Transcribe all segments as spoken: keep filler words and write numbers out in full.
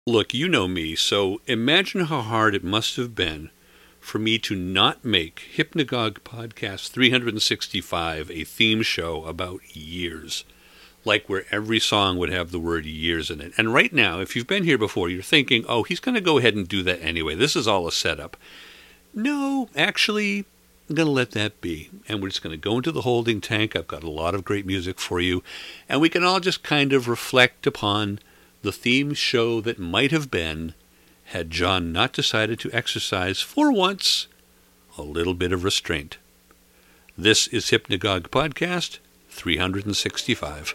Look, you know me, so imagine how hard it must have been for me to not make Hypnagogue Podcast three sixty-five a theme show about years, like where every song would have the word years in it. And right now, if you've been here before, you're thinking, oh, he's going to go ahead and do that anyway. This is all a setup. No, actually, I'm going to let that be. And we're just going to go into the holding tank. I've got a lot of great music for you. And we can all just kind of reflect upon the theme show that might have been had John not decided to exercise, for once, a little bit of restraint. This is Hypnagogue Podcast three sixty-five.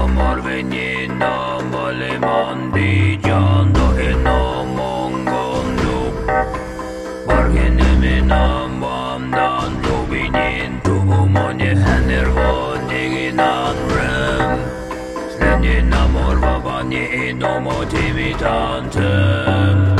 morveni na male mandi jando eno mongondo bargene na mandan lobinin tu monye haner vonegi nan rem sleni na morva vani no motivitantem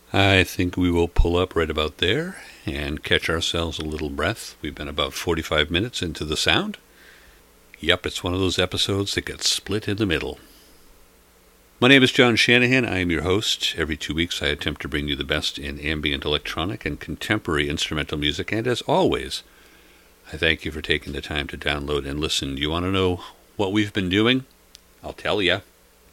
I think we will pull up right about there and catch ourselves a little breath. We've been about forty-five minutes into the sound. Yep, it's one of those episodes that gets split in the middle. My name is John Shanahan. I am your host. Every two weeks I attempt to bring you the best in ambient electronic and contemporary instrumental music, and as always, I thank you for taking the time to download and listen. Do you want to know what we've been doing? I'll tell you.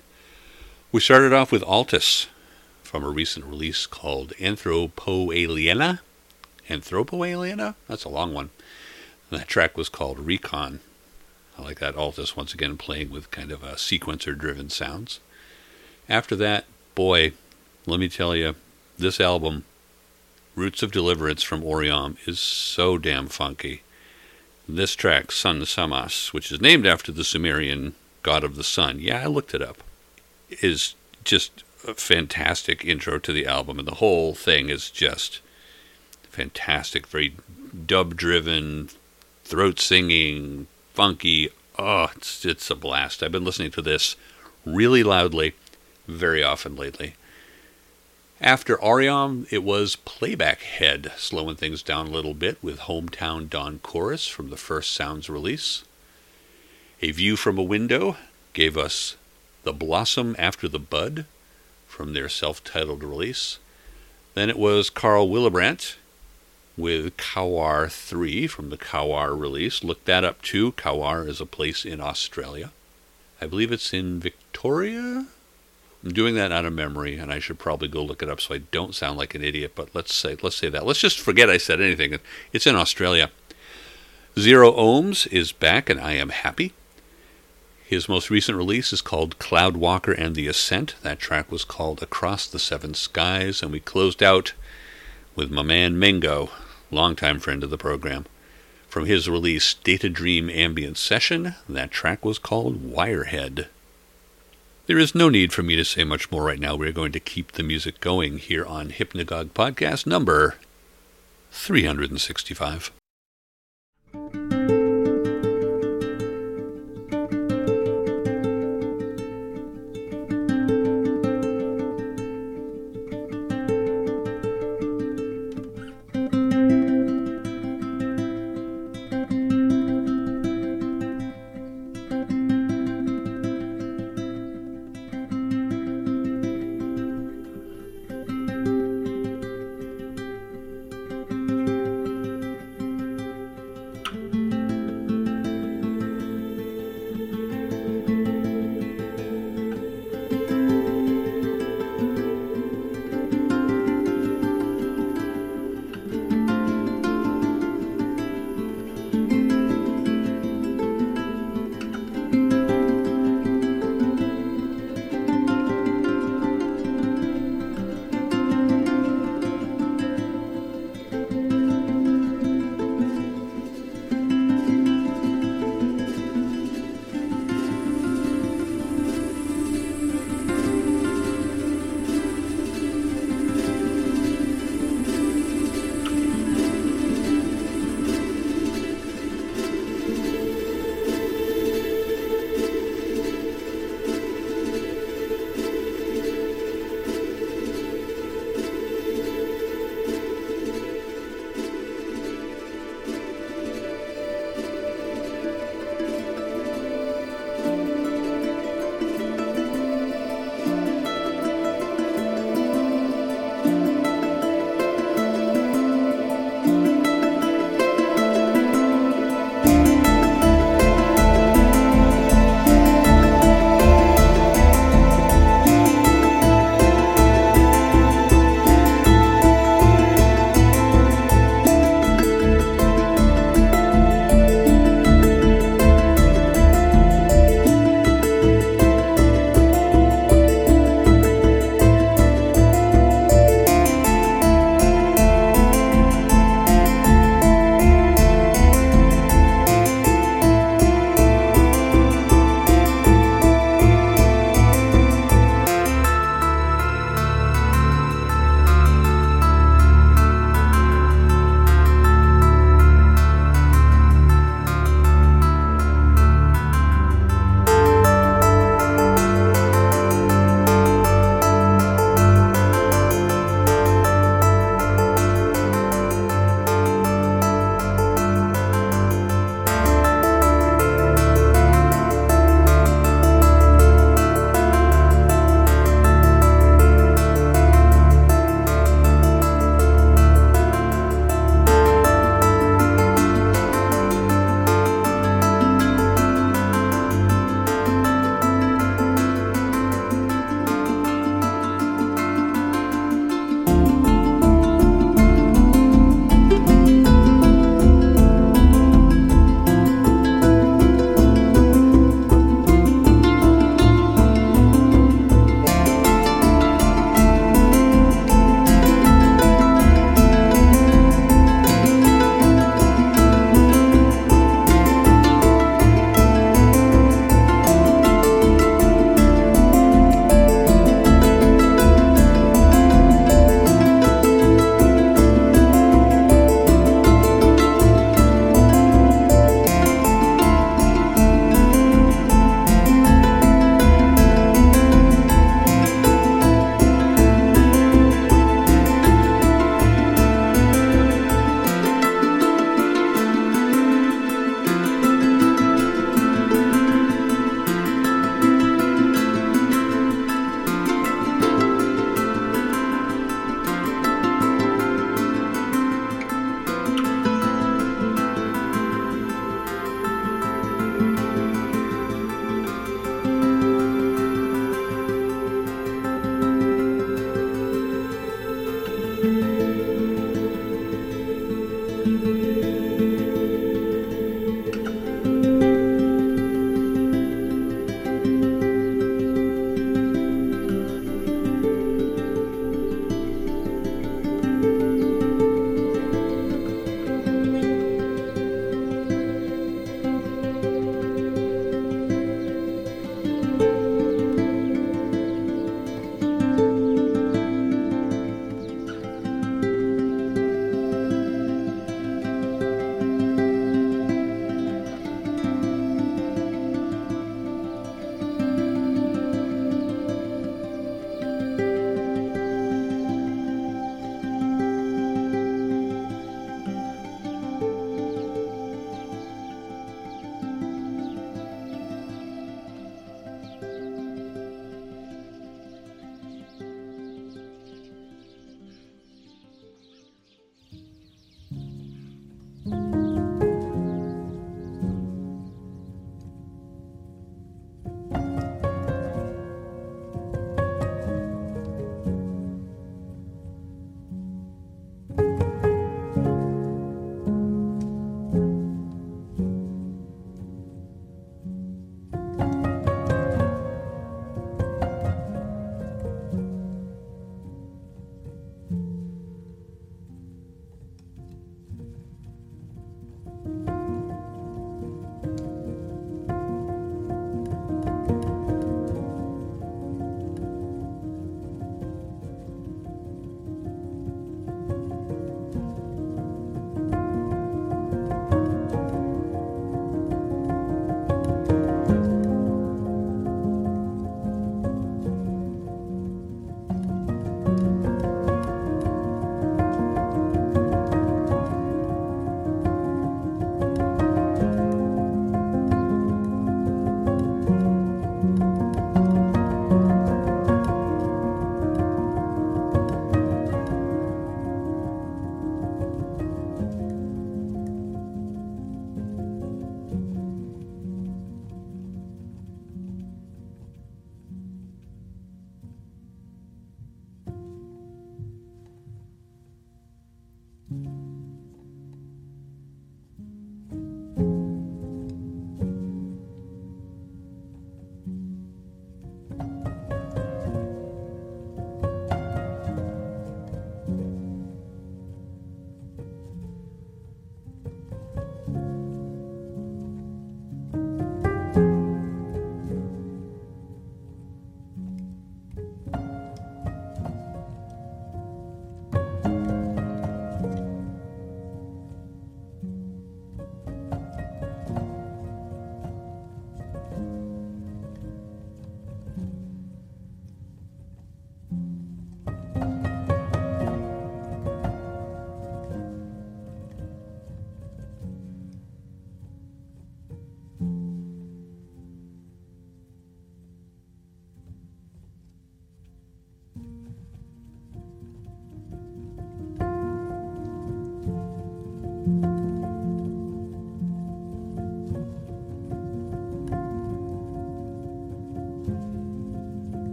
We started off with Altus from a recent release called Anthropoaliena. Anthropoaliena? That's a long one. And that track was called Recon. I like that Altus once again playing with kind of a sequencer-driven sounds. After that, boy, let me tell you, this album, Roots of Deliverance from Oriam, is so damn funky. This track, Sun Samas, which is named after the Sumerian god of the sun, yeah, I looked it up, is just a fantastic intro to the album, and the whole thing is just fantastic, very dub-driven, throat-singing, funky. Oh, it's, it's a blast. I've been listening to this really loudly very often lately. After Oriam, it was Playback Head, slowing things down a little bit with Hometown Dawn Chorus from the First Sounds release. A View from a Window gave us The Blossom After the Bud from their self-titled release. Then it was Carl Willebrandt with Kawar three from the Kawar release. Look that up too. Kawar is a place in Australia. I believe it's in Victoria. I'm doing that out of memory, and I should probably go look it up so I don't sound like an idiot, but let's say let's say that. Let's just forget I said anything. It's in Australia. Zero Ohms is back, and I am happy. His most recent release is called Cloudwalker and the Ascent. That track was called Across the Seven Skies, and we closed out with my man Mengo, longtime friend of the program. From his release, Data Dream Ambient Session, that track was called Wirehead. There is no need for me to say much more right now. We're going to keep the music going here on Hypnagogue Podcast number three hundred sixty-five.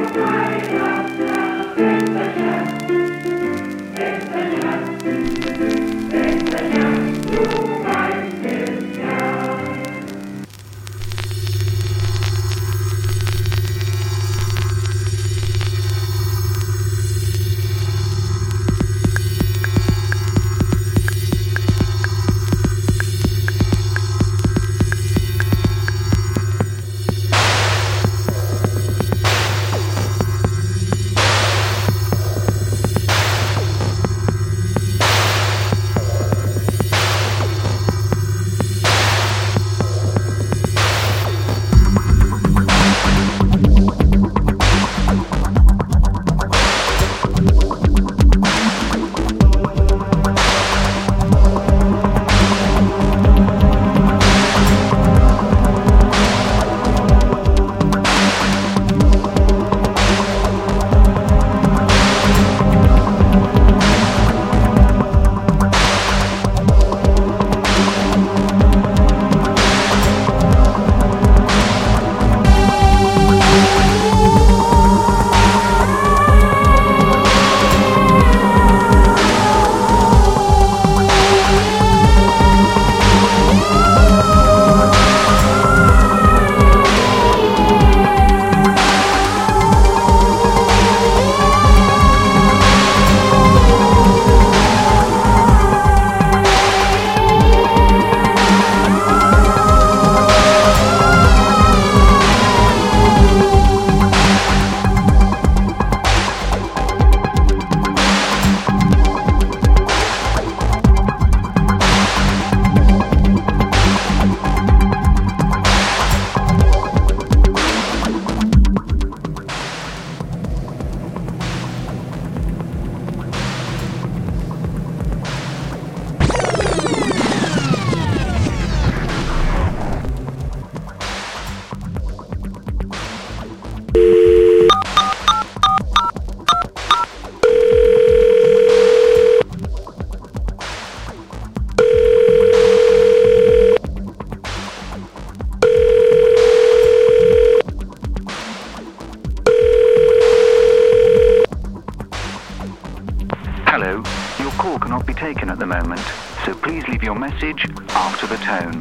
taken at the moment, so please leave your message after the tone.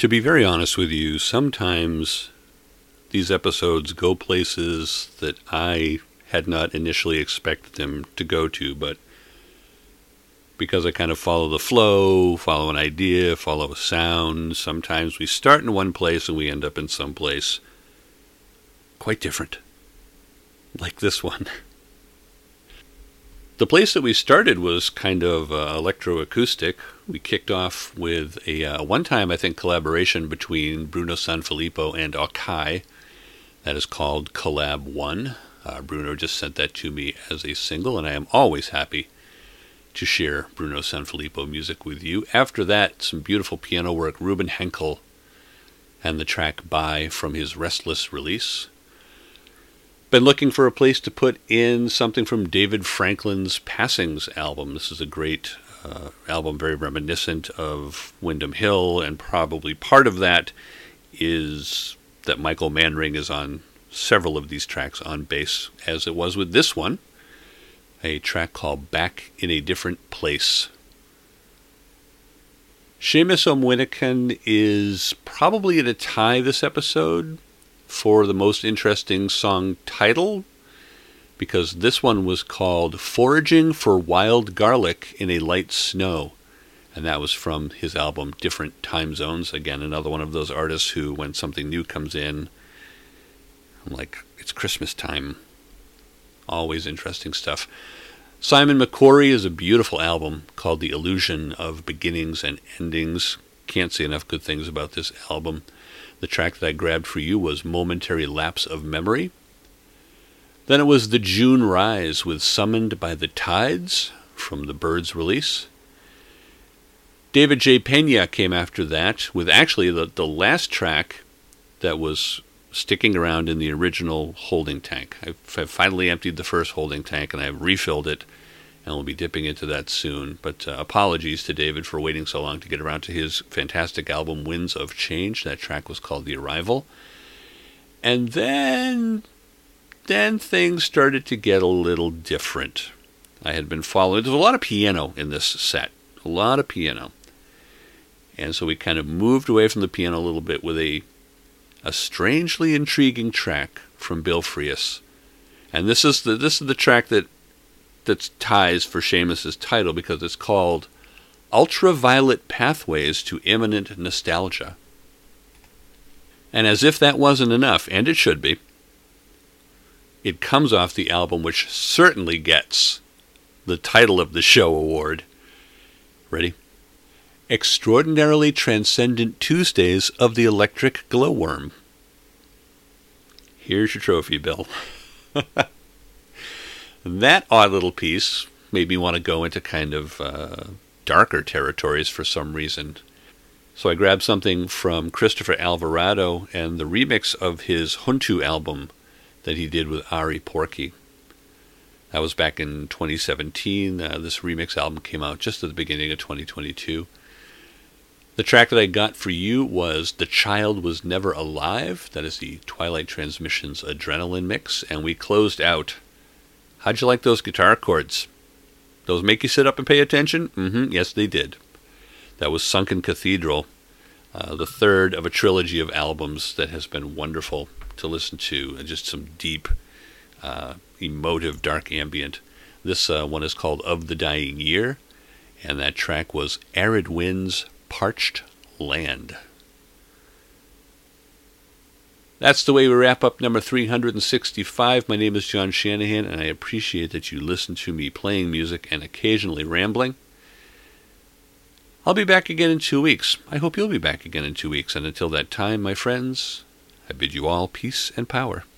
To be very honest with you, sometimes these episodes go places that I had not initially expected them to go to, but because I kind of follow the flow, follow an idea, follow a sound, sometimes we start in one place and we end up in some place quite different, like this one. The place that we started was kind of uh, electroacoustic. We kicked off with a uh, one-time, I think, collaboration between Bruno Sanfilippo and Akai. That is called Collab One. Uh, Bruno just sent that to me as a single, and I am always happy to share Bruno Sanfilippo music with you. After that, some beautiful piano work, Ruben Henkel, and the track Bye from his Restless release. Been looking for a place to put in something from David Franklin's Passings album. This is a great uh, album, very reminiscent of Windham Hill, and probably part of that is that Michael Manring is on several of these tracks on bass, as it was with this one, a track called Back in a Different Place. Seamus O'Mwynnakin is probably at a tie this episode for the most interesting song title, because this one was called Foraging for Wild Garlic in a Light Snow, and that was from his album Different Time Zones. Again, another one of those artists who, when something new comes in, I'm like, it's Christmas time. Always interesting stuff. Simon McQuarrie is a beautiful album called The Illusion of Beginnings and Endings. Can't say enough good things about this album. The track that I grabbed for you was Momentary Lapse of Memory. Then it was The June Rise with Summoned by the Tides from the Birds release. David J. Pena came after that with actually the, the last track that was sticking around in the original holding tank. I've, I've finally emptied the first holding tank and I've refilled it, and we'll be dipping into that soon. But uh, apologies to David for waiting so long to get around to his fantastic album Winds of Change. That track was called The Arrival. And then, then things started to get a little different. I had been following, there's a lot of piano in this set, a lot of piano. And so we kind of moved away from the piano a little bit with a a strangely intriguing track from Bill Frias. And this is the this is the track that that ties for Seamus's title, because it's called Ultraviolet Pathways to Imminent Nostalgia. And as if that wasn't enough, and it should be, it comes off the album which certainly gets the title of the show award. Ready? Extraordinarily Transcendent Tuesdays of the Electric Glowworm. Here's your trophy, Bill. That odd little piece made me want to go into kind of uh, darker territories for some reason. So I grabbed something from Christopher Alvarado and the remix of his Huntu album that he did with Ari Porky. That was back in twenty seventeen. Uh, this remix album came out just at the beginning of twenty twenty-two. The track that I got for you was The Child Was Never Alive. That is the Twilight Transmissions Adrenaline mix. And we closed out. How'd you like those guitar chords? Those make you sit up and pay attention? Mm-hmm, yes, they did. That was Sunken Cathedral, uh, the third of a trilogy of albums that has been wonderful to listen to, and just some deep, uh, emotive, dark ambient. This uh, one is called Of the Dying Year, and that track was Arid Winds, Parched Land. That's the way we wrap up number three hundred sixty-five. My name is John Shanahan, and I appreciate that you listen to me playing music and occasionally rambling. I'll be back again in two weeks. I hope you'll be back again in two weeks. And until that time, my friends, I bid you all peace and power.